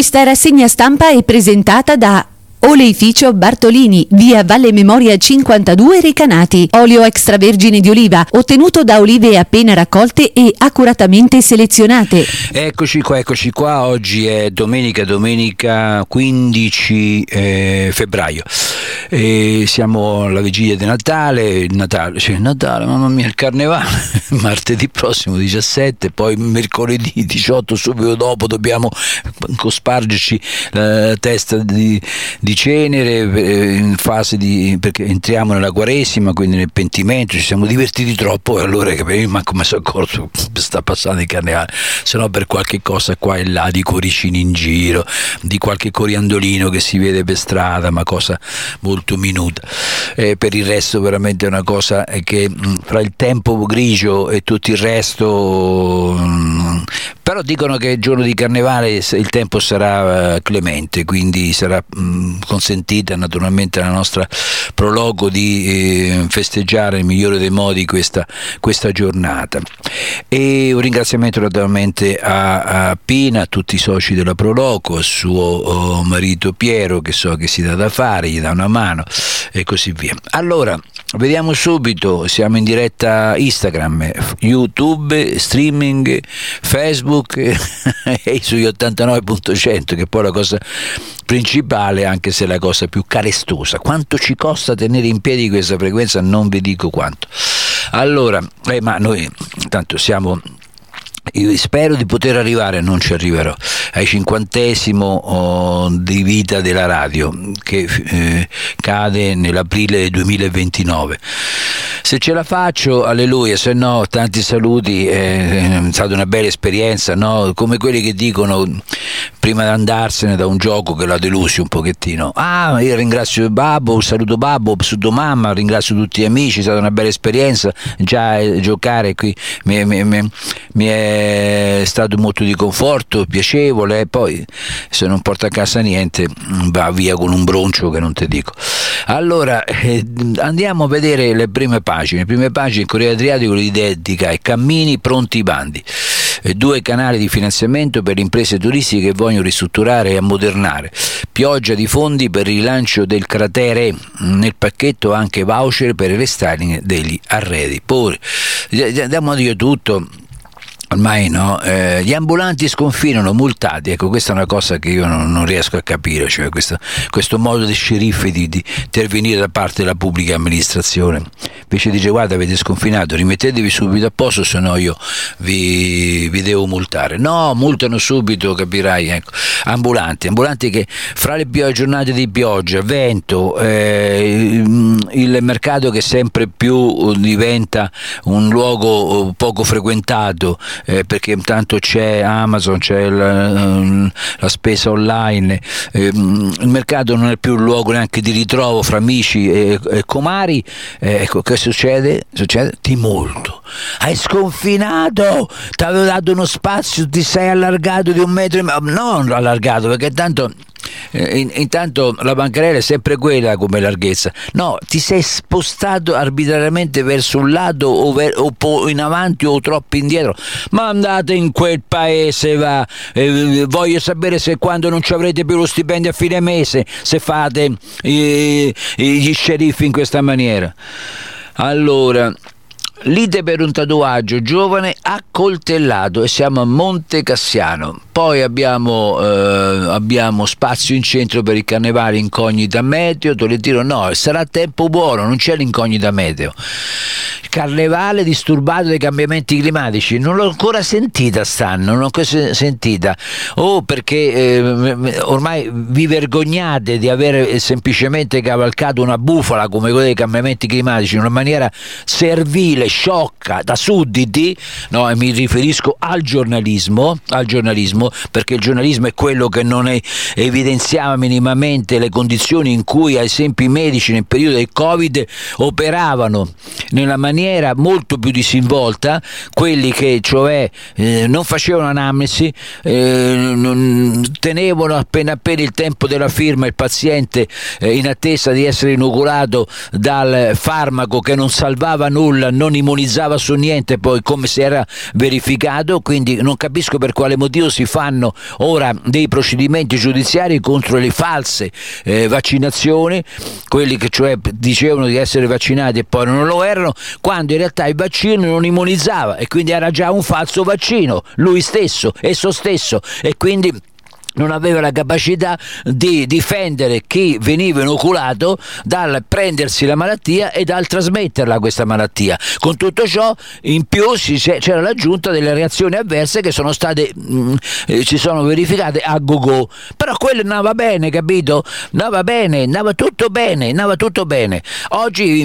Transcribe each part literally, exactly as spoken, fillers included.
Questa rassegna stampa è presentata da Oleificio Bartolini, via Valle Memoria cinquantadue Recanati. Olio extravergine di oliva, ottenuto da olive appena raccolte e accuratamente selezionate. Eccoci qua, eccoci qua. Oggi è domenica, domenica quindici eh, febbraio. E siamo alla vigilia di Natale, il Natale, cioè il Natale, mamma mia, il Carnevale, martedì prossimo diciassette, poi mercoledì diciotto, subito dopo dobbiamo cospargerci la testa di, di cenere in fase di, perché entriamo nella Quaresima, quindi nel pentimento, ci siamo divertiti troppo e allora io manco mi sono accorto sta passando il Carnevale, se no per qualche cosa qua e là di cuoricini in giro, di qualche coriandolino che si vede per strada, ma cosa molto minuta. Eh, per il resto veramente è una cosa che mh, fra il tempo grigio e tutto il resto mh, però dicono che il giorno di Carnevale il tempo sarà uh, clemente, quindi sarà mh, consentita naturalmente alla nostra prologo di eh, festeggiare nel migliore dei modi questa, questa giornata. E un ringraziamento naturalmente a, a Pina, a tutti i soci della Proloco, a suo oh, marito Piero, che so che si dà da fare, gli dà una mano e così via. Allora, vediamo subito, siamo in diretta Instagram, YouTube, streaming, Facebook e sugli ottantanove punto cento, che poi è la cosa principale, anche se è la cosa più carestosa. Quanto ci costa tenere in piedi questa frequenza non vi dico quanto. Allora, eh, ma noi tanto siamo, io spero di poter arrivare, non ci arriverò, ai cinquantesimo oh, di vita della radio, che eh, cade nell'aprile duemilaventinove. Se ce la faccio, alleluia, se no tanti saluti, eh, è stata una bella esperienza, no? Come quelli che dicono prima di andarsene da un gioco che l'ha delusi un pochettino: ah, io ringrazio Babbo, saluto Babbo, saluto mamma, ringrazio tutti gli amici, è stata una bella esperienza, già eh, giocare qui mi, mi, mi, mi è stato molto di conforto, piacevole, e poi se non porta a casa niente va via con un broncio che non te dico. Allora eh, andiamo a vedere le prime pagine. Le prime pagine in Corriere Adriatico li dedica ai cammini, pronti i bandi. Eh, due canali di finanziamento per le imprese turistiche che vogliono ristrutturare e ammodernare. Pioggia di fondi per il rilancio del cratere, nel pacchetto anche voucher per il restyling degli arredi. Poi andiamo a dire tutto. Ormai no, eh, gli ambulanti sconfinano, multati, ecco, questa è una cosa che io non, non riesco a capire, cioè questo, questo modo dei sceriffi di, di intervenire da parte della pubblica amministrazione. Invece dice: guarda, avete sconfinato, rimettetevi subito a posto, se no io vi, vi devo multare. No, multano subito, capirai, ecco. Ambulanti, ambulanti che fra le pio- giornate di pioggia, vento, eh, il mercato che sempre più diventa un luogo poco frequentato, Eh, perché intanto c'è Amazon, c'è la, la spesa online, eh, il mercato non è più un luogo neanche di ritrovo fra amici e, e comari, eh, ecco che succede? Succede? Ti multo. Hai sconfinato, ti avevo dato uno spazio, ti sei allargato di un metro e mezzo, non allargato perché tanto In, intanto la bancarella è sempre quella come larghezza, no, ti sei spostato arbitrariamente verso un lato o, ver, o po- in avanti o troppo indietro. Ma andate in quel paese, va, eh, voglio sapere se quando non ci avrete più lo stipendio a fine mese, se fate eh, gli sceriffi in questa maniera. Allora, lite per un tatuaggio, giovane accoltellato, e siamo a Monte Cassiano. Poi abbiamo, eh, abbiamo spazio in centro per il carnevale, incognita meteo. Tolentino no, sarà tempo buono, non c'è l'incognita meteo. Il carnevale disturbato dai cambiamenti climatici, non l'ho ancora sentita stanno, non l'ho ancora sentita. Oh, perché eh, ormai vi vergognate di aver semplicemente cavalcato una bufala come quella dei cambiamenti climatici in una maniera servile, sciocca, da sudditi, no? E mi riferisco al giornalismo, al giornalismo, perché il giornalismo è quello che non è, evidenziava minimamente le condizioni in cui, ad esempio, i medici nel periodo del Covid operavano nella maniera molto più disinvolta, quelli che cioè eh, non facevano anamnesi, eh, non, tenevano appena appena il tempo della firma il paziente eh, in attesa di essere inoculato dal farmaco che non salvava nulla, non immunizzava su niente, poi come si era verificato, quindi non capisco per quale motivo si fanno ora dei procedimenti giudiziari contro le false eh, vaccinazioni, quelli che cioè dicevano di essere vaccinati e poi non lo erano, quando in realtà il vaccino non immunizzava e quindi era già un falso vaccino, lui stesso, esso stesso, e quindi non aveva la capacità di difendere chi veniva inoculato dal prendersi la malattia e dal trasmetterla questa malattia. Con tutto ciò in più c'era l'aggiunta delle reazioni avverse che sono state mh, eh, si sono verificate a go-go, però quello andava bene, capito? Andava bene, andava tutto bene, andava tutto bene. Oggi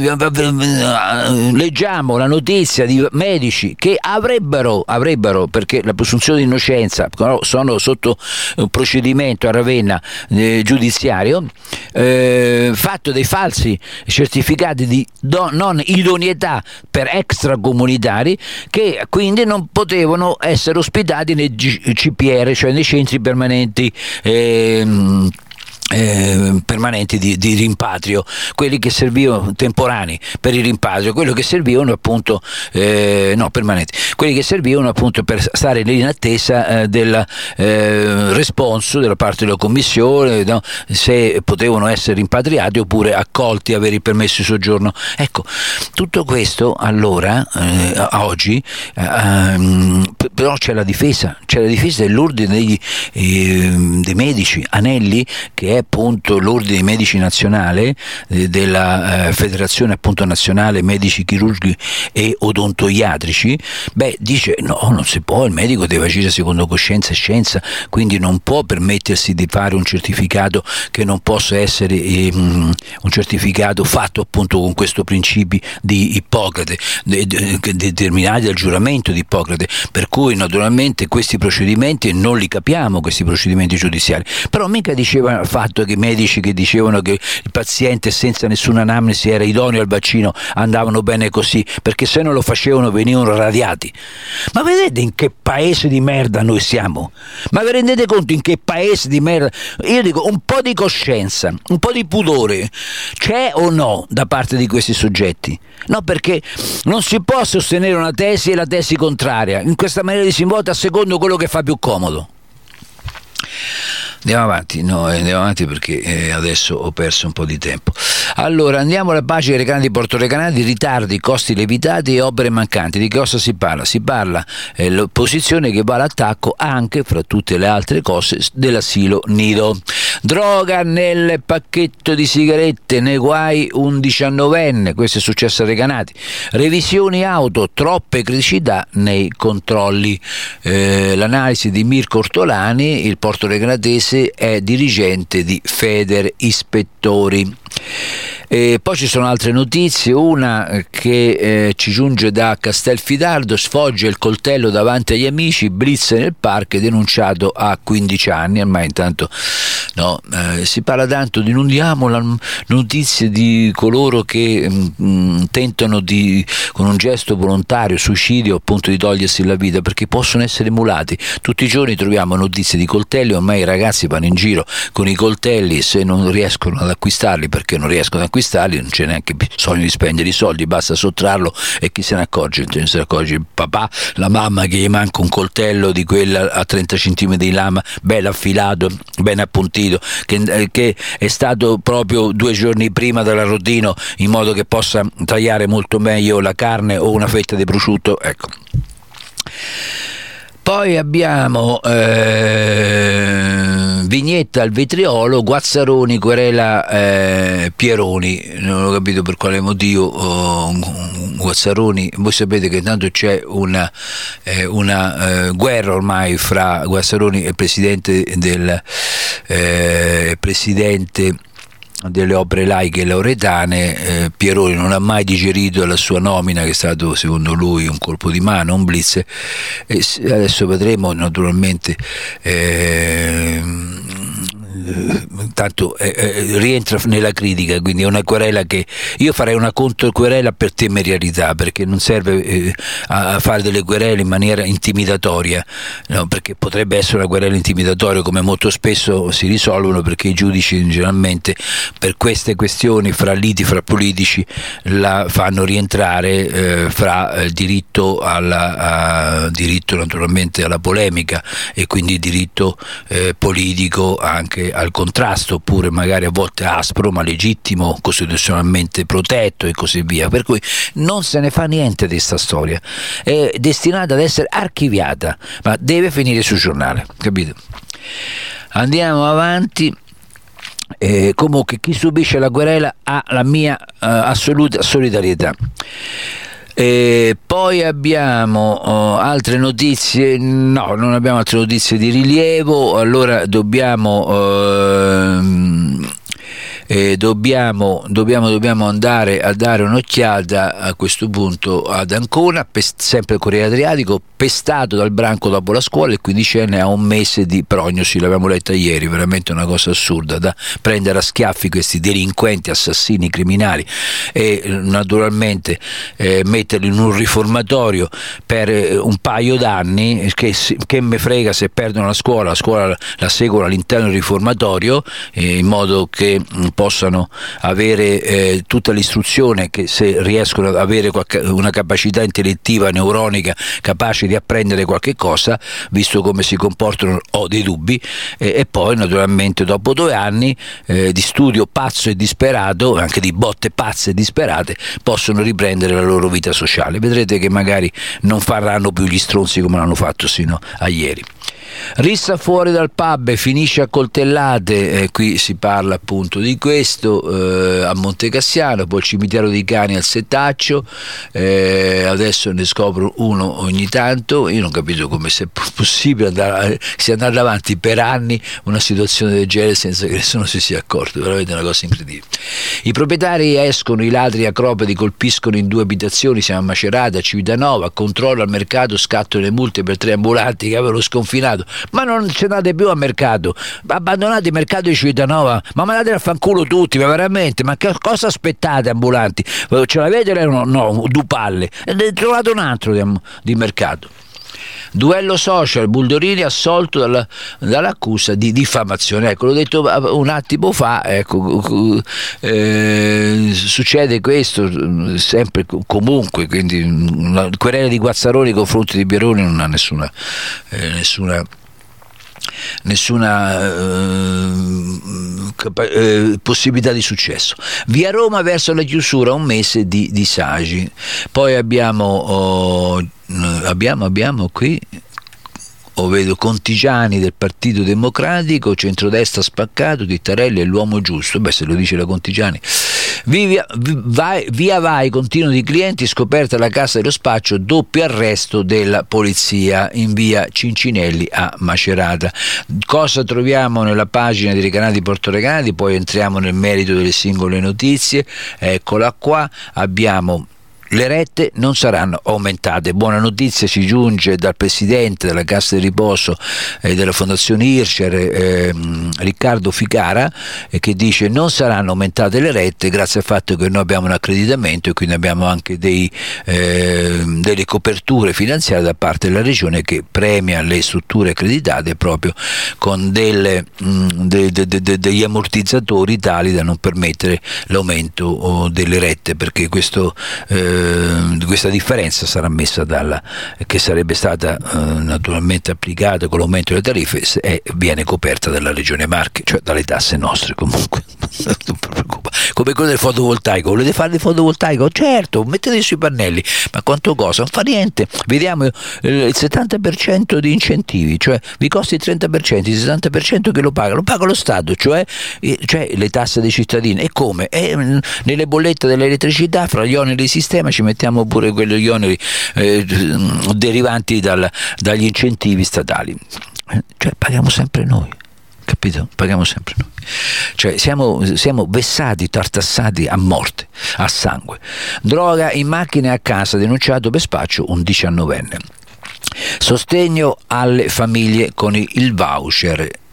leggiamo la notizia di medici che avrebbero, avrebbero perché la presunzione di innocenza sono sotto procedimento a Ravenna eh, giudiziario, eh, fatto dei falsi certificati di do, non idoneità per extracomunitari, che quindi non potevano essere ospitati nei C P R, cioè nei centri permanenti eh, Eh, permanenti di, di rimpatrio, quelli che servivano temporanei per il rimpatrio, quelli che servivano appunto eh, no permanenti, quelli che servivano appunto per stare lì in attesa eh, del eh, responso della parte della commissione, no? Se potevano essere rimpatriati oppure accolti, avere il permesso di soggiorno. Ecco, tutto questo allora eh, a oggi eh, però c'è la difesa, c'è la difesa dell'ordine degli, eh, dei medici, Anelli, che è appunto l'ordine dei medici nazionale eh, della eh, Federazione appunto nazionale medici chirurghi e odontoiatrici. Beh, dice no, non si può, il medico deve agire secondo coscienza e scienza, quindi non può permettersi di fare un certificato che non possa essere eh, un certificato fatto appunto con questo principi di Ippocrate, de, de, de, determinati dal giuramento di Ippocrate, per cui naturalmente questi procedimenti non li capiamo, questi procedimenti giudiziari. Però mica diceva fatto che i medici che dicevano che il paziente senza nessuna anamnesi era idoneo al vaccino andavano bene così, perché se non lo facevano venivano radiati. Ma vedete in che paese di merda noi siamo? Ma vi rendete conto in che paese di merda? Io dico, un po' di coscienza, un po' di pudore c'è o no da parte di questi soggetti? No, perché non si può sostenere una tesi e la tesi contraria in questa maniera di disinvolta secondo quello che fa più comodo. Andiamo avanti, no, andiamo avanti perché eh, adesso ho perso un po' di tempo. Allora, andiamo alla pagina dei recanati portorecanati, ritardi, costi lievitati e opere mancanti. Di che cosa si parla? Si parla eh, l'opposizione che va all'attacco anche, fra tutte le altre cose, dell'asilo nido. Droga nel pacchetto di sigarette, nei guai un diciannovenne, questo è successo a Recanati. Revisioni auto, troppe criticità nei controlli. Eh, l'analisi di Mirko Ortolani, il portorecanatese è dirigente di Feder Ispettori. E poi ci sono altre notizie, una che eh, ci giunge da Castelfidardo: sfoggia il coltello davanti agli amici, blitz nel parco, denunciato a quindici anni. Ormai intanto no, eh, si parla tanto di non diamo la notizie di coloro che mh, tentano di, con un gesto volontario, suicidio, appunto, di togliersi la vita, perché possono essere emulati. Tutti i giorni troviamo notizie di coltelli, ormai i ragazzi vanno in giro con i coltelli, se non riescono ad acquistarli, perché non riescono ad acquistarli, non c'è neanche bisogno di spendere i soldi, basta sottrarlo e chi se ne accorge? Se ne accorge il papà, la mamma che gli manca un coltello di quella a trenta centimetri di lama, bello affilato, ben appuntito, che, che è stato proprio due giorni prima dell'arrotino, in modo che possa tagliare molto meglio la carne o una fetta di prosciutto, ecco. Poi abbiamo eh, vignetta al vetriolo, Guazzaroni querela eh, Pieroni, non ho capito per quale motivo. oh, Guazzaroni, voi sapete che intanto c'è una, eh, una eh, guerra ormai fra Guazzaroni e il presidente del eh, presidente delle opere laiche lauretane. eh, Pieroni non ha mai digerito la sua nomina, che è stato secondo lui un colpo di mano, un blitz, e adesso vedremo naturalmente eh, tanto eh, eh, rientra nella critica, quindi è una querela che io farei una controquerela per temerarietà, perché non serve eh, a fare delle querele in maniera intimidatoria, no? Perché potrebbe essere una querela intimidatoria, come molto spesso si risolvono, perché i giudici generalmente per queste questioni fra liti fra politici la fanno rientrare eh, fra eh, diritto alla a, diritto naturalmente alla polemica e quindi diritto eh, politico anche al contrasto, oppure magari a volte aspro ma legittimo, costituzionalmente protetto e così via. Per cui non se ne fa niente di sta storia, è destinata ad essere archiviata, ma deve finire sul giornale, capito? Andiamo avanti. Eh, comunque chi subisce la querela ha la mia uh, assoluta solidarietà. E poi abbiamo oh, altre notizie, no, non abbiamo altre notizie di rilievo, allora dobbiamo uh, eh, dobbiamo, dobbiamo, dobbiamo andare a dare un'occhiata a questo punto ad Ancona, pest- sempre Corriere Adriatico, pestato dal branco dopo la scuola, il quindicenne ha un mese di prognosi, l'abbiamo letta ieri, veramente una cosa assurda, da prendere a schiaffi questi delinquenti, assassini, criminali e naturalmente eh, metterli in un riformatorio per eh, un paio d'anni, che, che me frega se perdono la scuola, la scuola la seguono all'interno del riformatorio eh, in modo che mh, possano avere eh, tutta l'istruzione, che se riescono ad avere qualche, una capacità intellettiva, neuronica, capace di apprendere qualche cosa, visto come si comportano ho dei dubbi, eh, e poi naturalmente dopo due anni eh, di studio pazzo e disperato, anche di botte pazze e disperate, possono riprendere la loro vita sociale. Vedrete che magari non faranno più gli stronzi come l'hanno fatto sino a ieri. Rissa fuori dal pub e finisce a coltellate, eh, qui si parla appunto di questo, eh, a Montecassiano, poi il cimitero dei cani al Setaccio, eh, adesso ne scopro uno ogni tanto. Io non ho capito come sia possibile andare, sia andare avanti per anni una situazione del genere senza che nessuno si sia accorto, veramente una cosa incredibile. I proprietari escono, i ladri acrobati colpiscono in due abitazioni, siamo a Macerata, a Civitanova, controllo al mercato, scatto le multe per tre ambulanti che avevano sconfinato. Ma non ce n'andate più al mercato, abbandonate il mercato di Civitanova, ma mandate a fanculo tutti, ma veramente, ma che cosa aspettate ambulanti? Ce l'avete? No, no, due palle, e ne trovate un altro di, di mercato. Duello social, Buldorini assolto dalla, dall'accusa di diffamazione. Ecco, l'ho detto un attimo fa, ecco, eh, succede questo sempre comunque, quindi la querela di Guazzaroni nei confronti di Bieroni non ha nessuna eh, nessuna nessuna eh, capa- eh, possibilità di successo. Via Roma verso la chiusura, un mese di disagi. Poi abbiamo oh, abbiamo abbiamo qui o vedo Contigiani del Partito Democratico, centrodestra spaccato, Tittarelli è l'uomo giusto. Beh, se lo dice la Contigiani. Via vai, via vai continuo di clienti, scoperta la casa dello spaccio, doppio arresto della polizia in via Cincinelli a Macerata. Cosa troviamo nella pagina dei Recanati Porto Recanati? Poi entriamo nel merito delle singole notizie. Eccola qua, abbiamo le rette non saranno aumentate. Buona notizia ci giunge dal presidente della Cassa di Riposo e eh, della Fondazione Ircer, eh, Riccardo Ficara, eh, che dice non saranno aumentate le rette grazie al fatto che noi abbiamo un accreditamento e quindi abbiamo anche dei, eh, delle coperture finanziarie da parte della Regione che premia le strutture accreditate proprio con delle, mh, de, de, de, de, degli ammortizzatori tali da non permettere l'aumento oh, delle rette, perché questo eh, questa differenza sarà messa dalla che sarebbe stata eh, naturalmente applicata con l'aumento delle tariffe e viene coperta dalla Regione Marche, cioè dalle tasse nostre. Comunque non preoccupa. Come quello del fotovoltaico, volete fare il fotovoltaico? Certo, mettete sui pannelli, ma quanto costa? Non fa niente. Vediamo il settanta per cento di incentivi, cioè vi costa il trenta per cento, il sessanta per cento che lo paga, lo paga lo Stato, cioè, cioè le tasse dei cittadini. E come? E nelle bollette dell'elettricità, fra gli oneri di sistema ci mettiamo pure quegli oneri eh, derivanti dal, dagli incentivi statali, cioè paghiamo sempre noi, capito? Paghiamo sempre noi, cioè siamo, siamo vessati, tartassati a morte, a sangue. Droga in macchina e a casa, denunciato per spaccio un diciannovenne. Sostegno alle famiglie con il voucher.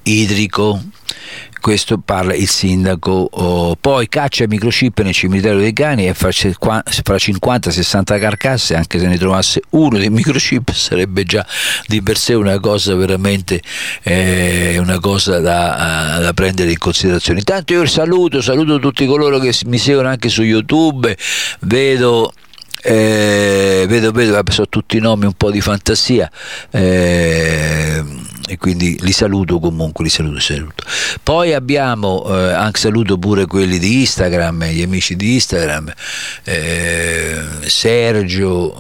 idrico. Questo parla il sindaco. Oh, poi caccia microchip nel cimitero dei cani e fra cinquanta sessanta carcasse, anche se ne trovasse uno dei microchip sarebbe già di per sé una cosa veramente eh, una cosa da, da prendere in considerazione. Intanto io saluto saluto tutti coloro che mi seguono anche su YouTube, vedo Eh, vedo, vedo, sono tutti nomi un po' di fantasia, eh, e quindi li saluto comunque, li saluto, li saluto. Poi abbiamo, eh, anche saluto pure quelli di Instagram, gli amici di Instagram, eh, Sergio,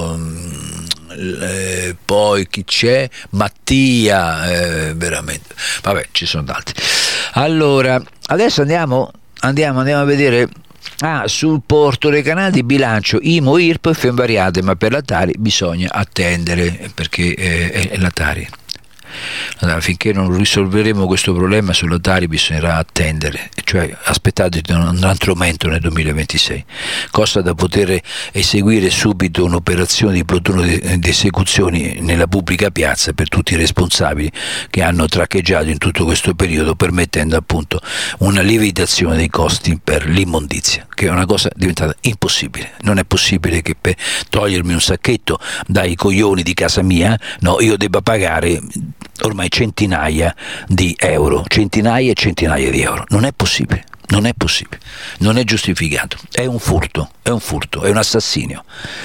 eh, poi chi c'è? Mattia, eh, veramente, vabbè, ci sono tanti. Allora, adesso andiamo, andiamo, andiamo a vedere. Ah, sul Porto Recanati bilancio I M O, I R P F invariate, ma per la Tari bisogna attendere perché eh, è la Tari. Allora, finché non risolveremo questo problema sulla Tari bisognerà attendere, cioè aspettate un altro aumento nel duemilaventisei, cosa da poter eseguire subito un'operazione di plotone di esecuzioni nella pubblica piazza per tutti i responsabili che hanno traccheggiato in tutto questo periodo, permettendo appunto una lievitazione dei costi per l'immondizia, che è una cosa diventata impossibile. Non è possibile che per togliermi un sacchetto dai coglioni di casa mia, no, io debba pagare ormai centinaia di euro, centinaia e centinaia di euro. Non è possibile, non è possibile, non è giustificato, è un furto, è un furto, è un assassinio.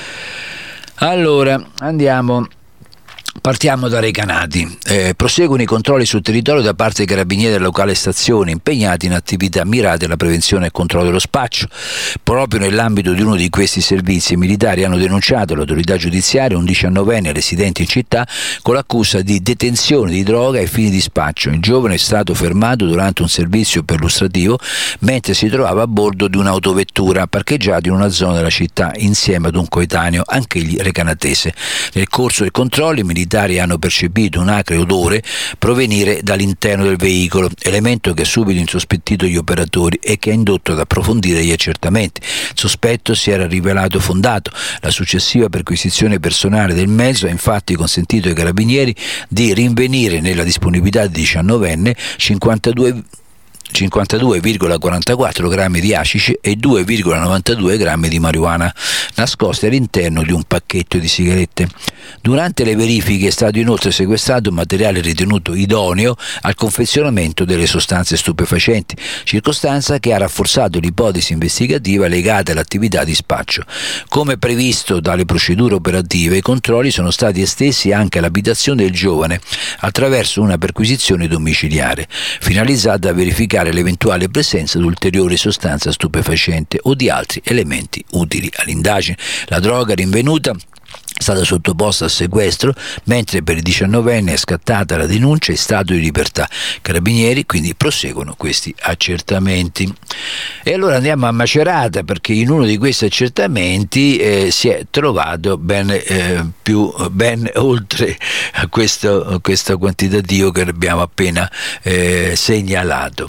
Allora, andiamo. Partiamo da Recanati. Eh, proseguono i controlli sul territorio da parte dei carabinieri della locale stazione, impegnati in attività mirate alla prevenzione e controllo dello spaccio. Proprio nell'ambito di uno di questi servizi, i militari hanno denunciato all'autorità giudiziaria un diciannovenne residente in città con l'accusa di detenzione di droga ai fini di spaccio. Il giovane è stato fermato durante un servizio perlustrativo mentre si trovava a bordo di un'autovettura parcheggiata in una zona della città insieme ad un coetaneo, anch'egli recanatese. Nel corso dei controlli i militari I militari hanno percepito un acre odore provenire dall'interno del veicolo, elemento che ha subito insospettito gli operatori e che ha indotto ad approfondire gli accertamenti. Il sospetto si era rivelato fondato. La successiva perquisizione personale del mezzo ha infatti consentito ai carabinieri di rinvenire nella disponibilità del diciannovenne cinquantadue cinquantadue virgola quarantaquattro grammi di hashish e due virgola novantadue grammi di marijuana nascosti all'interno di un pacchetto di sigarette. Durante le verifiche è stato inoltre sequestrato un materiale ritenuto idoneo al confezionamento delle sostanze stupefacenti, circostanza che ha rafforzato l'ipotesi investigativa legata all'attività di spaccio. Come previsto dalle procedure operative, i controlli sono stati estesi anche all'abitazione del giovane attraverso una perquisizione domiciliare, finalizzata a verificare l'eventuale presenza di ulteriori sostanze stupefacenti o di altri elementi utili all'indagine. La droga rinvenuta è stata sottoposta a sequestro, mentre per il diciannovenne è scattata la denuncia in stato di libertà. Carabinieri quindi proseguono questi accertamenti. E allora andiamo a Macerata, perché in uno di questi accertamenti eh, si è trovato ben eh, più ben oltre a questo, a questo quantitativo che abbiamo appena eh, segnalato.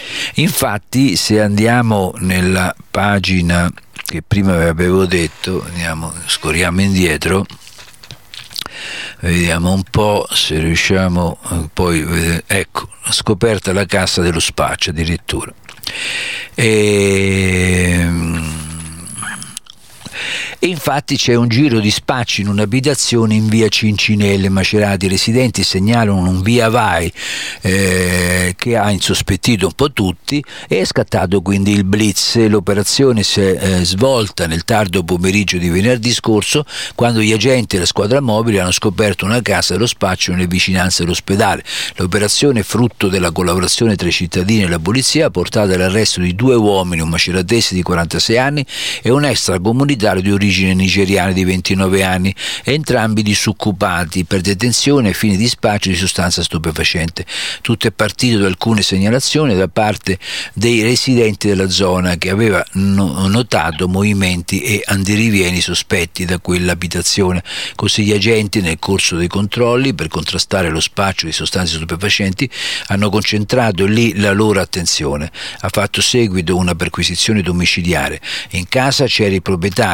Infatti, se andiamo nella pagina che prima vi avevo detto, andiamo, scorriamo indietro, vediamo un po' se riusciamo poi vedere, ecco, scoperta la cassa dello spaccio addirittura. E E infatti c'è un giro di spacci in un'abitazione in via Cincinelle, Macerata. I residenti segnalano un via vai eh, che ha insospettito un po' tutti e è scattato quindi il blitz. L'operazione si è eh, svolta nel tardo pomeriggio di venerdì scorso, quando gli agenti della squadra mobile hanno scoperto una casa dello spaccio nelle vicinanze dell'ospedale. L'operazione, frutto della collaborazione tra i cittadini e la polizia, ha portato all'arresto di due uomini, un maceratese di quarantasei anni e un extracomunitario di origine nigeriana di ventinove anni, entrambi disoccupati per detenzione ai fini di spaccio di sostanza stupefacente. Tutto è partito da alcune segnalazioni da parte dei residenti della zona, che aveva no- notato movimenti e andirivieni sospetti da quell'abitazione. Così gli agenti, nel corso dei controlli per contrastare lo spaccio di sostanze stupefacenti, hanno concentrato lì la loro attenzione. Ha fatto seguito una perquisizione domiciliare. In casa c'era il proprietario, che in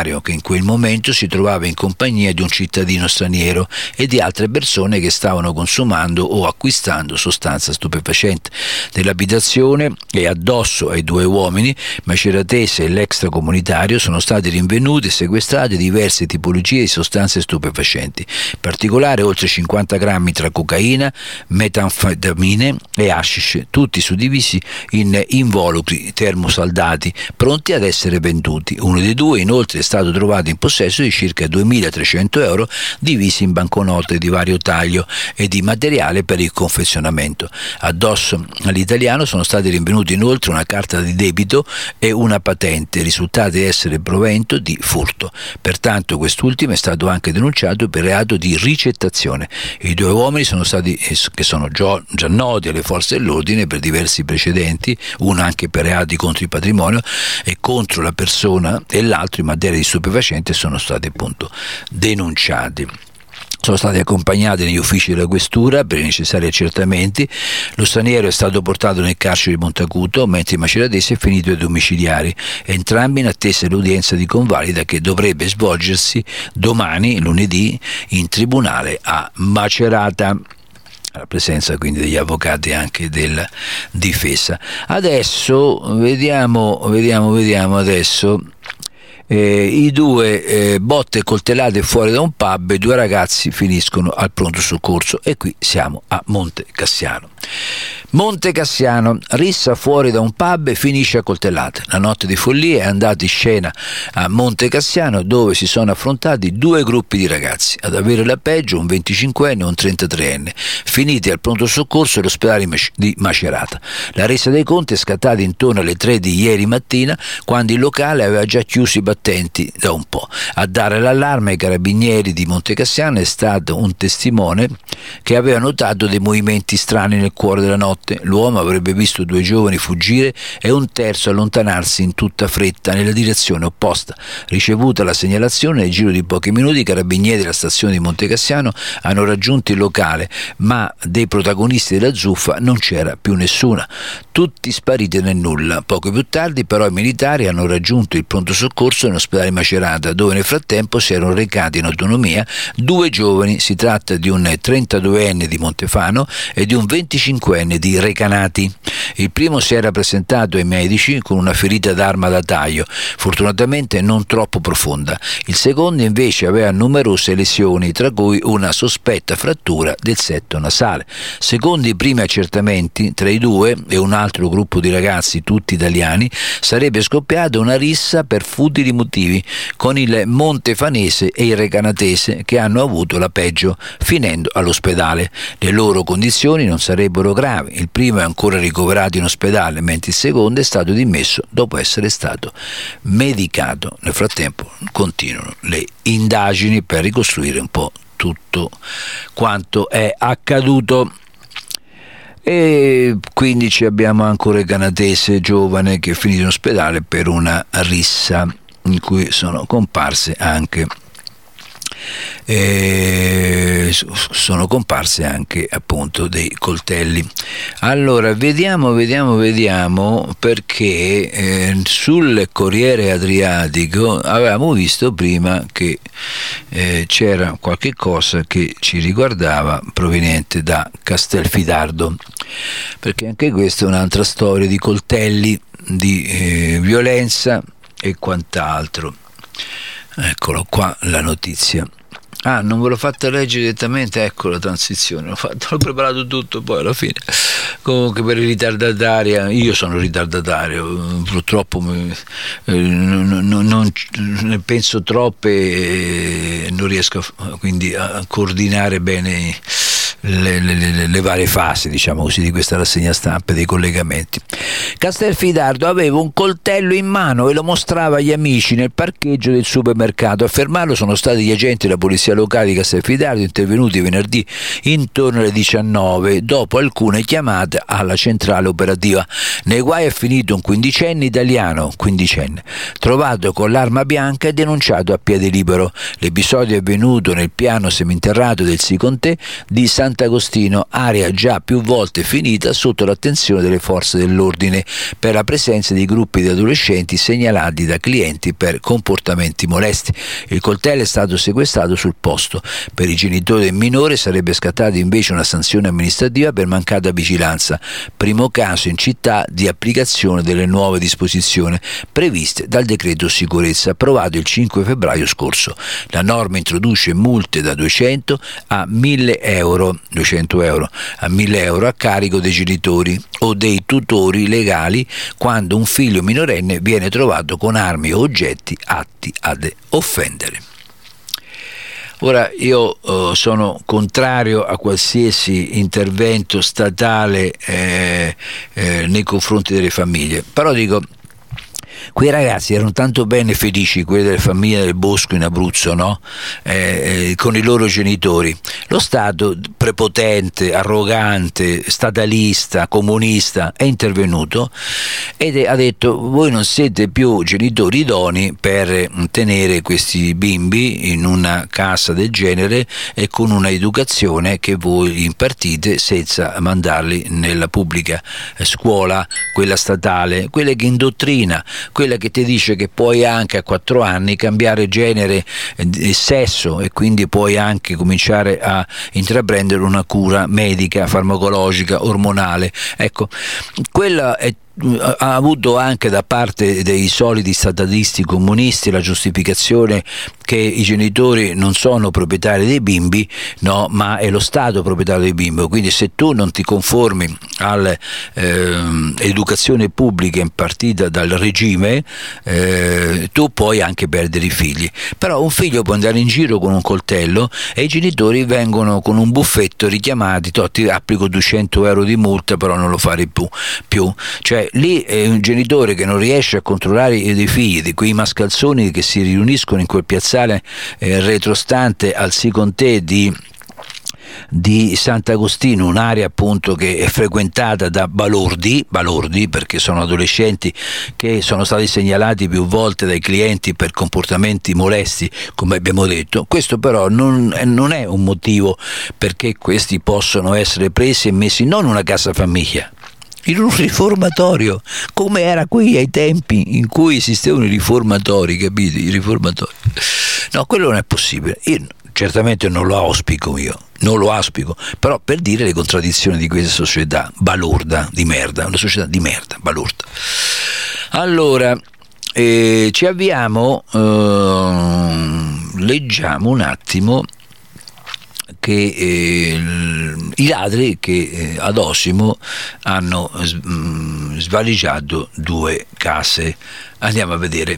quel momento si trovava in compagnia di un cittadino straniero e di altre persone che stavano consumando o acquistando sostanza stupefacente. Nell'abitazione e addosso ai due uomini, Maceratese e l'extracomunitario, sono stati rinvenuti e sequestrati diverse tipologie di sostanze stupefacenti, in particolare oltre cinquanta grammi tra cocaina, metanfetamine e hashish, tutti suddivisi in involucri termosaldati pronti ad essere venduti. Uno dei due inoltre è stato trovato in possesso di circa duemilatrecento euro divisi in banconote di vario taglio e di materiale per il confezionamento. Addosso all'italiano sono stati rinvenuti inoltre una carta di debito e una patente, risultati essere provento di furto. Pertanto quest'ultimo è stato anche denunciato per reato di ricettazione. I due uomini sono stati, che sono già, già noti alle forze dell'ordine per diversi precedenti, uno anche per reati contro il patrimonio e contro la persona e l'altro in materia di stupefacente, sono stati appunto denunciati. Sono stati accompagnati negli uffici della questura per i necessari accertamenti. Lo straniero è stato portato nel carcere di Montacuto, mentre il Maceratese è finito ai domiciliari, entrambi in attesa dell'udienza di convalida che dovrebbe svolgersi domani, lunedì, in tribunale a Macerata, alla presenza quindi degli avvocati anche della difesa. Adesso vediamo, vediamo, vediamo adesso. Eh, i due eh, botte e coltellate fuori da un pub, e due ragazzi finiscono al pronto soccorso, e qui siamo a Monte Cassiano. Monte Cassiano, rissa fuori da un pub e finisce a coltellate. La notte di follia è andata in scena a Monte Cassiano, dove si sono affrontati due gruppi di ragazzi. Ad avere la peggio un venticinquenne e un trentatreenne, finiti al pronto soccorso all'ospedale di Macerata. La resa dei conti è scattata intorno alle tre di ieri mattina, quando il locale aveva già chiuso i battenti da un po'. A dare l'allarme ai carabinieri di Monte Cassiano è stato un testimone che aveva notato dei movimenti strani nel cuore della notte. L'uomo avrebbe visto due giovani fuggire e un terzo allontanarsi in tutta fretta nella direzione opposta. Ricevuta la segnalazione, nel giro di pochi minuti i carabinieri della stazione di Monte Cassiano hanno raggiunto il locale, ma dei protagonisti della zuffa non c'era più nessuna. Tutti spariti nel nulla. Poco più tardi però i militari hanno raggiunto il pronto soccorso nell'ospedale Macerata, dove nel frattempo si erano recati in autonomia due giovani. Si tratta di un trentaduenne di Montefano e di un venticinquenne di Recanati. Il primo si era presentato ai medici con una ferita d'arma da taglio, fortunatamente non troppo profonda. Il secondo invece aveva numerose lesioni, tra cui una sospetta frattura del setto nasale. Secondo i primi accertamenti, tra i due e un altro gruppo di ragazzi, tutti italiani, sarebbe scoppiata una rissa per futili motivi con il montefanese e il recanatese, che hanno avuto la peggio, finendo all'ospedale. Le loro condizioni non sarebbero gravi. Il primo è ancora ricoverato in ospedale, mentre il secondo è stato dimesso dopo essere stato medicato. Nel frattempo continuano le indagini per ricostruire un po' tutto quanto è accaduto. E quindi ci abbiamo ancora il canatese giovane che è finito in ospedale per una rissa in cui sono comparse anche Eh, sono comparse anche appunto dei coltelli. Allora vediamo vediamo vediamo perché eh, sul Corriere Adriatico avevamo visto prima che eh, c'era qualche cosa che ci riguardava proveniente da Castelfidardo, perché anche questa è un'altra storia di coltelli, di eh, violenza e quant'altro. Eccolo qua la notizia. Ah, non ve l'ho fatta leggere direttamente, ecco la transizione, l'ho, fatto, l'ho preparato tutto poi alla fine. Comunque per i ritardatari, io sono ritardatario, purtroppo mi, eh, non, non, non ne penso troppe e non riesco a, quindi a coordinare bene Le, le, le, le varie fasi, diciamo così, di questa rassegna stampa e dei collegamenti. Castelfidardo aveva un coltello in mano e lo mostrava agli amici nel parcheggio del supermercato. A fermarlo sono stati gli agenti della polizia locale di Castelfidardo, intervenuti venerdì intorno alle diciannove dopo alcune chiamate alla centrale operativa. Nei guai è finito un quindicenne italiano, quindicenne, trovato con l'arma bianca e denunciato a piede libero. L'episodio è avvenuto nel piano seminterrato del Sicontè di San Sant'Agostino, area già più volte finita sotto l'attenzione delle forze dell'ordine per la presenza di gruppi di adolescenti segnalati da clienti per comportamenti molesti. Il coltello è stato sequestrato sul posto. Per i genitori del minore sarebbe scattata invece una sanzione amministrativa per mancata vigilanza, primo caso in città di applicazione delle nuove disposizioni previste dal decreto sicurezza approvato il cinque febbraio scorso. La norma introduce multe da duecento a mille euro, duecento euro a mille euro a carico dei genitori o dei tutori legali quando un figlio minorenne viene trovato con armi o oggetti atti ad offendere. Ora io uh, sono contrario a qualsiasi intervento statale eh, eh, nei confronti delle famiglie, però dico, quei ragazzi erano tanto bene felici, quelli delle famiglie del Bosco in Abruzzo, no? Eh, eh, con i loro genitori. Lo Stato prepotente, arrogante, statalista, comunista è intervenuto ed ha detto: voi non siete più genitori idonei per tenere questi bimbi in una casa del genere e con una educazione che voi impartite senza mandarli nella pubblica scuola, quella statale, quella che indottrina, quella che ti dice che puoi anche a quattro anni cambiare genere e sesso e quindi puoi anche cominciare a intraprendere una cura medica, farmacologica, ormonale. Ecco, quella è ha avuto anche da parte dei soliti statalisti comunisti la giustificazione che i genitori non sono proprietari dei bimbi, no, ma è lo Stato proprietario dei bimbi, quindi se tu non ti conformi all'educazione eh, pubblica impartita dal regime eh, tu puoi anche perdere i figli. Però un figlio può andare in giro con un coltello e i genitori vengono con un buffetto richiamati: ti applico duecento euro di multa, però non lo fare più, più. Cioè lì è un genitore che non riesce a controllare i dei figli, di quei mascalzoni che si riuniscono in quel piazzale eh, retrostante al Sicontè di di Sant'Agostino, un'area appunto che è frequentata da balordi, balordi perché sono adolescenti che sono stati segnalati più volte dai clienti per comportamenti molesti, come abbiamo detto. Questo però non, non è un motivo perché questi possono essere presi e messi non in una casa famiglia, in un riformatorio, come era qui ai tempi in cui esistevano i riformatori, capite? I riformatori. No, quello non è possibile. Io certamente non lo auspico io, non lo auspico, però per dire le contraddizioni di questa società balorda di merda, una società di merda, balorda. Allora, eh, ci avviamo, eh, leggiamo un attimo che eh, i ladri che eh, ad Osimo hanno mh, svaligiato due case. Andiamo a vedere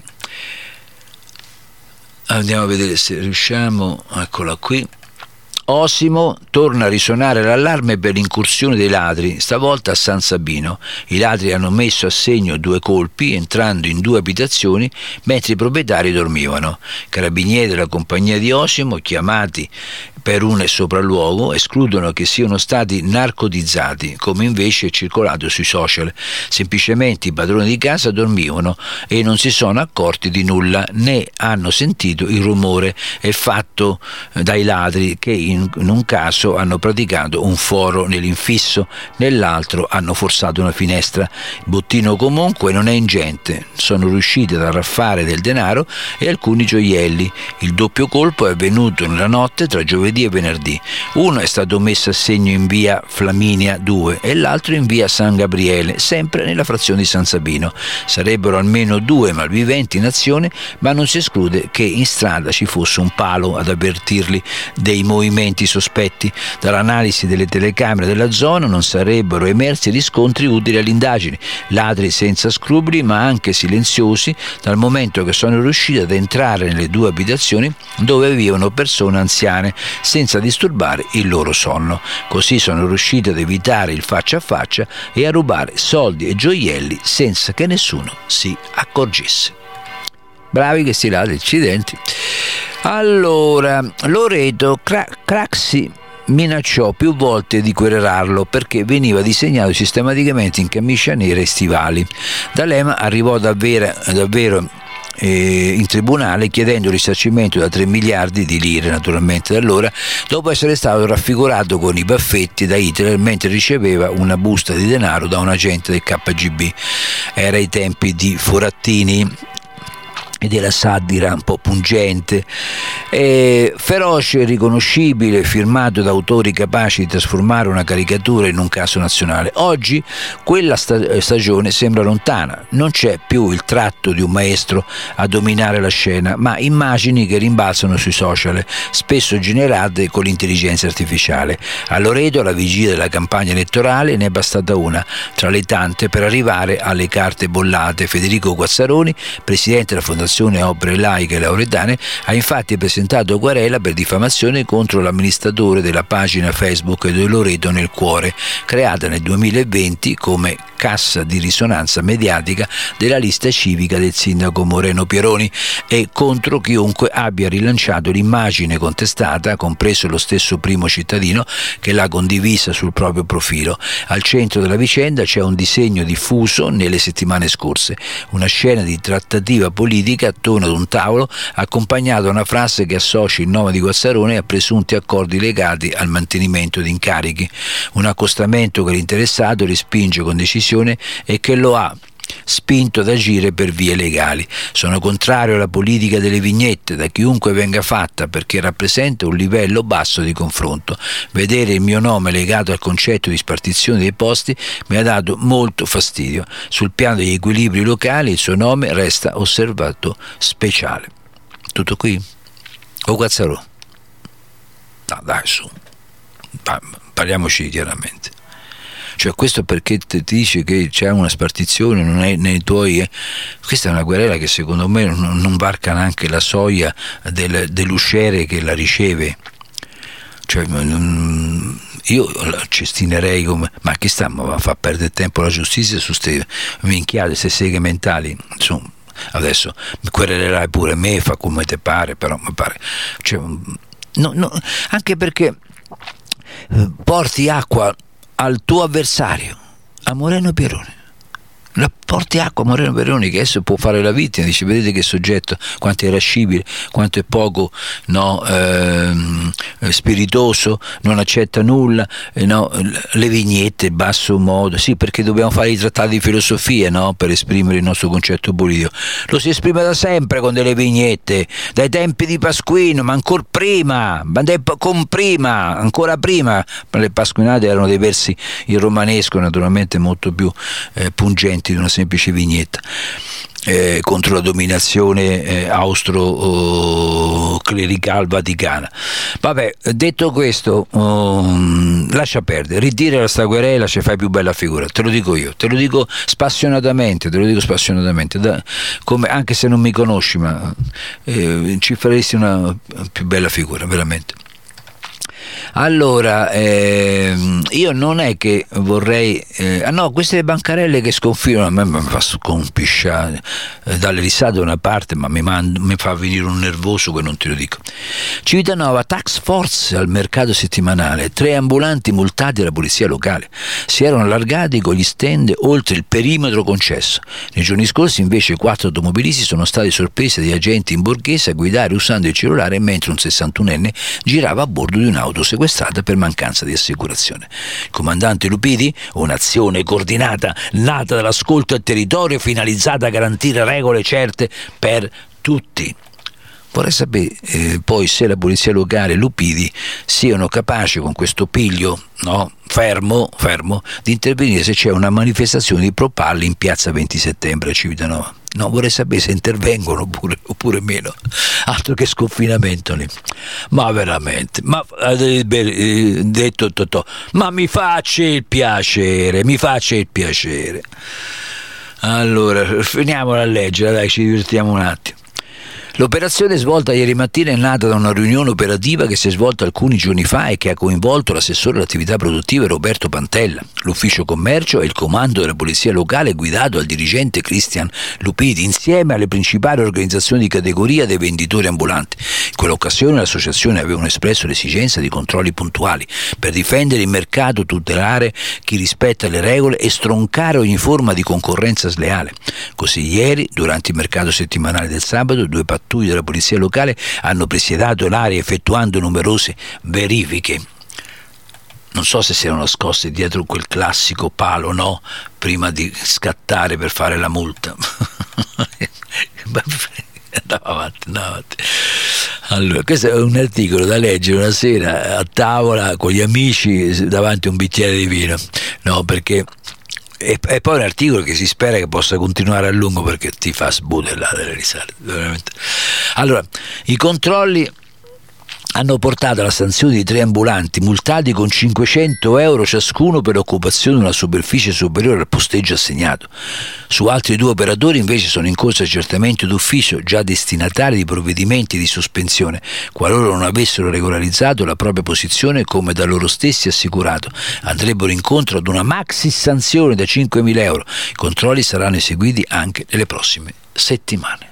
andiamo a vedere se riusciamo. Eccola qui. Osimo torna a risuonare l'allarme per l'incursione dei ladri, stavolta a San Sabino. I ladri hanno messo a segno due colpi entrando in due abitazioni mentre i proprietari dormivano. Carabinieri della compagnia di Osimo, chiamati per un sopralluogo, escludono che siano stati narcotizzati, come invece è circolato sui social. Semplicemente i padroni di casa dormivano e non si sono accorti di nulla, né hanno sentito il rumore fatto dai ladri che in, in un caso hanno praticato un foro nell'infisso, nell'altro hanno forzato una finestra. Il bottino comunque non è ingente, sono riusciti ad arraffare del denaro e alcuni gioielli. Il doppio colpo è avvenuto nella notte tra giovedì e venerdì. Uno è stato messo a segno in via Flaminia due e l'altro in via San Gabriele, sempre nella frazione di San Sabino. Sarebbero almeno due malviventi in azione, ma non si esclude che in strada ci fosse un palo ad avvertirli dei movimenti sospetti. Dall'analisi delle telecamere della zona non sarebbero emersi riscontri utili alle indagini. Ladri senza scrupoli ma anche silenziosi, dal momento che sono riusciti ad entrare nelle due abitazioni dove vivevano persone anziane senza disturbare il loro sonno. Così sono riusciti ad evitare il faccia a faccia e a rubare soldi e gioielli senza che nessuno si accorgesse. Bravi questi ladri, accidenti. Allora, Loreto, Cra- Craxi minacciò più volte di querelarlo perché veniva disegnato sistematicamente in camicia nera e stivali. D'Alema arrivò davvero, davvero eh, in tribunale chiedendo risarcimento da tre miliardi di lire, naturalmente da allora, dopo essere stato raffigurato con i baffetti da Hitler mentre riceveva una busta di denaro da un agente del K G B. Era ai tempi di Forattini e della satira un po' pungente, e feroce e riconoscibile, firmato da autori capaci di trasformare una caricatura in un caso nazionale. Oggi quella sta- stagione sembra lontana, non c'è più il tratto di un maestro a dominare la scena, ma immagini che rimbalzano sui social, spesso generate con l'intelligenza artificiale. A Loreto, alla vigilia della campagna elettorale, ne è bastata una tra le tante per arrivare alle carte bollate. Federico Guazzaroni, presidente della Fondazione Opere Laiche e Lauretane, ha infatti presentato querela per diffamazione contro l'amministratore della pagina Facebook di Loreto nel Cuore, creata nel duemilaventi come cassa di risonanza mediatica della lista civica del sindaco Moreno Pieroni, e contro chiunque abbia rilanciato l'immagine contestata, compreso lo stesso primo cittadino che l'ha condivisa sul proprio profilo. Al centro della vicenda c'è un disegno diffuso nelle settimane scorse, una scena di trattativa politica attorno ad un tavolo, accompagnato da una frase che associa il nome di Guazzaroni a presunti accordi legati al mantenimento di incarichi, un accostamento che l'interessato respinge con decisione e che lo ha spinto ad agire per vie legali. Sono contrario alla politica delle vignette, da chiunque venga fatta, perché rappresenta un livello basso di confronto. Vedere il mio nome legato al concetto di spartizione dei posti mi ha dato molto fastidio. Sul piano degli equilibri locali il suo nome resta osservato speciale. Tutto qui? O Guazzarò? No, dai, su, parliamoci chiaramente. Cioè, questo perché ti dice che c'è una spartizione, non è nei tuoi. Eh. Questa è una querela che secondo me non, non varca neanche la soglia del, dell'usciere che la riceve. Cioè, io cestinerei come, ma che sta, ma fa perdere tempo la giustizia su queste minchiate, queste seghe mentali, insomma. Adesso mi querelerai pure me, fa come te pare, però mi pare, cioè, no, no, anche perché porti acqua al tuo avversario, a Moreno Pieroni. La porti acqua a Moreno Pieroni, che adesso può fare la vittima, dice: vedete che soggetto, quanto è irascibile, quanto è poco no, ehm, spiritoso, non accetta nulla, eh, no, le vignette, basso modo, sì, perché dobbiamo fare i trattati di filosofia, no, per esprimere il nostro concetto politico. Lo si esprime da sempre con delle vignette, dai tempi di Pasquino, ma ancora prima, ma con prima, ancora prima, le pasquinate erano dei versi in romanesco, naturalmente molto più eh, pungenti di una semplice vignetta, eh, contro la dominazione eh, austro-clerical vaticana. Vabbè, detto questo, um, lascia perdere, ritira sta querela, ci fai più bella figura, te lo dico io, te lo dico spassionatamente, te lo dico spassionatamente, da, come, anche se non mi conosci, ma eh, ci faresti una più bella figura, veramente. Allora, ehm, io non è che vorrei eh, ah no, queste bancarelle che sconfinano a me mi fa scompisciare eh, dalle risate da una parte, ma mi, mando, mi fa venire un nervoso che non te lo dico. Civitanova, tax force al mercato settimanale, tre ambulanti multati dalla polizia locale, si erano allargati con gli stand oltre il perimetro concesso. Nei giorni scorsi invece quattro automobilisti sono stati sorpresi dagli agenti in borghese a guidare usando il cellulare mentre un sessantunenne girava a bordo di un'auto sequestrata per mancanza di assicurazione. Il comandante Lupidi, un'azione coordinata nata dall'ascolto al territorio finalizzata a garantire regole certe per tutti. Vorrei sapere eh, poi se la polizia locale e Lupidi siano capaci con questo piglio no, fermo, fermo di intervenire se c'è una manifestazione di Propalli in piazza venti settembre a Civitanova. No, vorrei sapere se intervengono oppure, oppure meno. Altro che sconfinamento lì. Ma veramente, ma eh, detto Totò, ma mi faccia il piacere, mi faccia il piacere. Allora, finiamola a leggere, dai, ci divertiamo un attimo. L'operazione svolta ieri mattina è nata da una riunione operativa che si è svolta alcuni giorni fa e che ha coinvolto l'assessore all'attività produttive Roberto Pantella, l'ufficio commercio e il comando della polizia locale guidato dal dirigente Cristian Lupiti, insieme alle principali organizzazioni di categoria dei venditori ambulanti. In quell'occasione le associazioni avevano espresso l'esigenza di controlli puntuali per difendere il mercato, tutelare chi rispetta le regole e stroncare ogni forma di concorrenza sleale. Così ieri, durante il mercato settimanale del sabato, due pattuglie della polizia locale hanno presiedato l'area effettuando numerose verifiche. Non so se si erano nascosti dietro quel classico palo, no? Prima di scattare per fare la multa. Andiamo avanti, andiamo avanti. Allora, questo è un articolo da leggere una sera a tavola con gli amici davanti a un bicchiere di vino, no? Perché e, e poi un articolo che si spera che possa continuare a lungo perché ti fa sbudellare le risate, veramente. Allora, i controlli hanno portato alla sanzione di tre ambulanti multati con cinquecento euro ciascuno per occupazione di una superficie superiore al posteggio assegnato. Su altri due operatori invece sono in corso accertamenti d'ufficio già destinatari di provvedimenti di sospensione qualora non avessero regolarizzato la propria posizione come da loro stessi assicurato. Andrebbero incontro ad una maxi sanzione da cinquemila euro. I controlli saranno eseguiti anche nelle prossime settimane.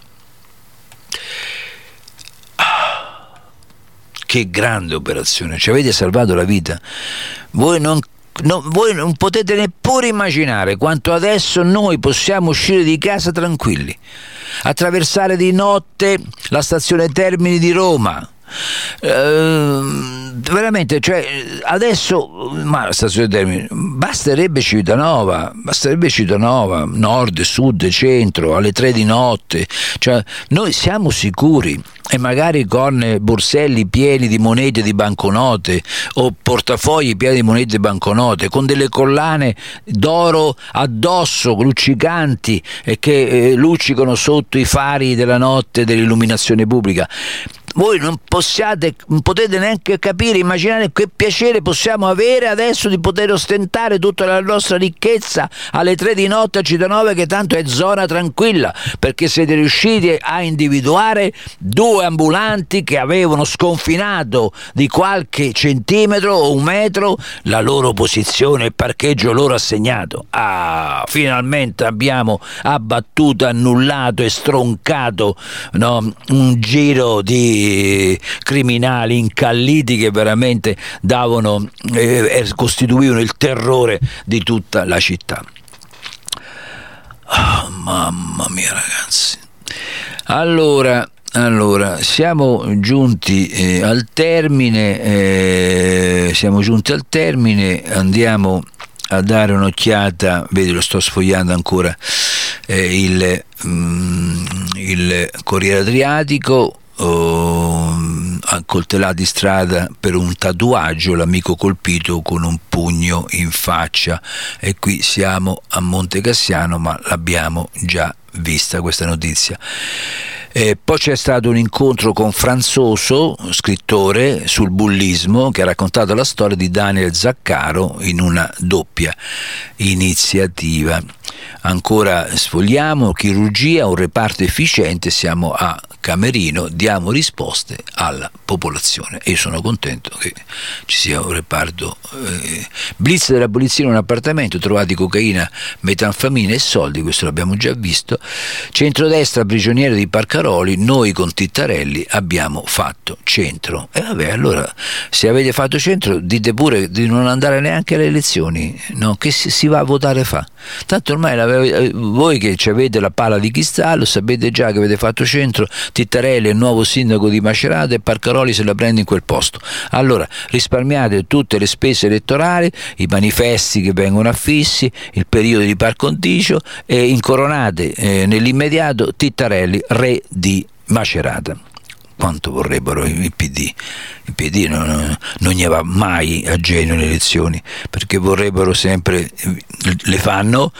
Che grande operazione, ci avete salvato la vita. Voi non, no, voi non potete neppure immaginare quanto adesso noi possiamo uscire di casa tranquilli, attraversare di notte la stazione Termini di Roma. Uh, veramente, cioè adesso, ma la stazione Termini basterebbe Civitanova, basterebbe Civitanova, nord, sud, centro, alle tre di notte, cioè noi siamo sicuri. E magari con borselli pieni di monete di banconote o portafogli pieni di monete di banconote, con delle collane d'oro addosso, luccicanti e che eh, luccicano sotto i fari della notte dell'illuminazione pubblica. Voi non possiate, non potete neanche capire, immaginare che piacere possiamo avere adesso di poter ostentare tutta la nostra ricchezza alle tre di notte a Civitanova, che tanto è zona tranquilla, perché siete riusciti a individuare due ambulanti che avevano sconfinato di qualche centimetro o un metro la loro posizione, il parcheggio loro assegnato. Ah, finalmente abbiamo abbattuto, annullato e stroncato, no, un giro di criminali incalliti che veramente davano eh, costituivano il terrore di tutta la città. Oh, mamma mia, ragazzi. Allora Allora, siamo giunti eh, al termine, eh, siamo giunti al termine, andiamo a dare un'occhiata, vedi, lo sto sfogliando ancora, eh, il, mm, il Corriere Adriatico. Oh, accoltellati in strada per un tatuaggio, l'amico colpito con un pugno in faccia, e qui siamo a Monte Cassiano, ma l'abbiamo già vista questa notizia. Eh, poi c'è stato un incontro con Franzoso, scrittore, sul bullismo, che ha raccontato la storia di Daniel Zaccaro in una doppia iniziativa. Ancora sfogliamo, chirurgia, un reparto efficiente, siamo a Camerino, diamo risposte alla popolazione. E io sono contento che ci sia un reparto. Eh, blitz della polizia in un appartamento, trovati cocaina, metanfamina e soldi, questo l'abbiamo già visto. Centrodestra prigioniero di Parcaroli, noi con Tittarelli abbiamo fatto centro. E vabbè, allora se avete fatto centro dite pure di non andare neanche alle elezioni, no? Che si, si va a votare fa? Tanto ormai la, voi che avete la pala di cristallo sapete già che avete fatto centro. Tittarelli è il nuovo sindaco di Macerata e Parcaroli se la prende in quel posto. Allora risparmiate tutte le spese elettorali, i manifesti che vengono affissi, il periodo di par condicio, e incoronate eh, nell'immediato Tittarelli re di Macerata. Quanto vorrebbero il P D? Il P D non, non ne va mai a genio le elezioni, perché vorrebbero sempre, le fanno,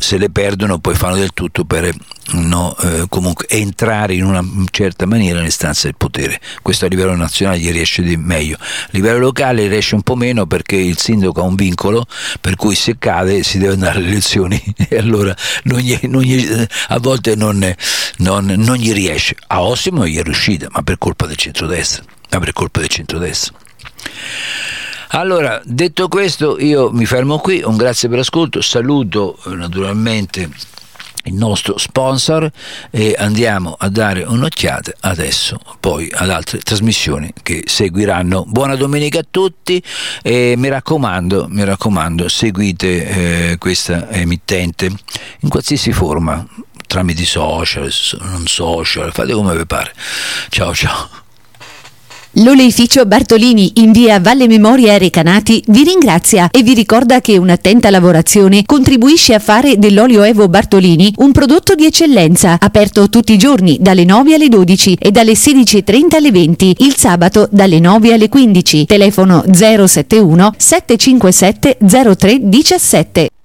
se le perdono poi fanno del tutto per no, eh, comunque entrare in una certa maniera nell'istanza del potere. Questo a livello nazionale gli riesce di meglio, a livello locale riesce un po' meno, perché il sindaco ha un vincolo per cui se cade si deve andare alle elezioni e allora non gli, non gli, a volte non, non, non gli riesce. A Osimo gli è riuscita, ma per colpa del centrodestra, ma per colpa del centrodestra. Allora, detto questo, io mi fermo qui, un grazie per l'ascolto, saluto naturalmente il nostro sponsor e andiamo a dare un'occhiata adesso poi ad altre trasmissioni che seguiranno. Buona domenica a tutti e mi raccomando, mi raccomando seguite eh, questa emittente in qualsiasi forma, tramite social, non social, fate come vi pare. Ciao ciao. L'oleificio Bartolini in via Valle Memoria Recanati vi ringrazia e vi ricorda che un'attenta lavorazione contribuisce a fare dell'olio Evo Bartolini un prodotto di eccellenza, aperto tutti i giorni dalle nove alle dodici e dalle sedici e trenta alle venti, il sabato dalle nove alle quindici. Telefono zero sette uno sette cinque sette zero tre uno sette.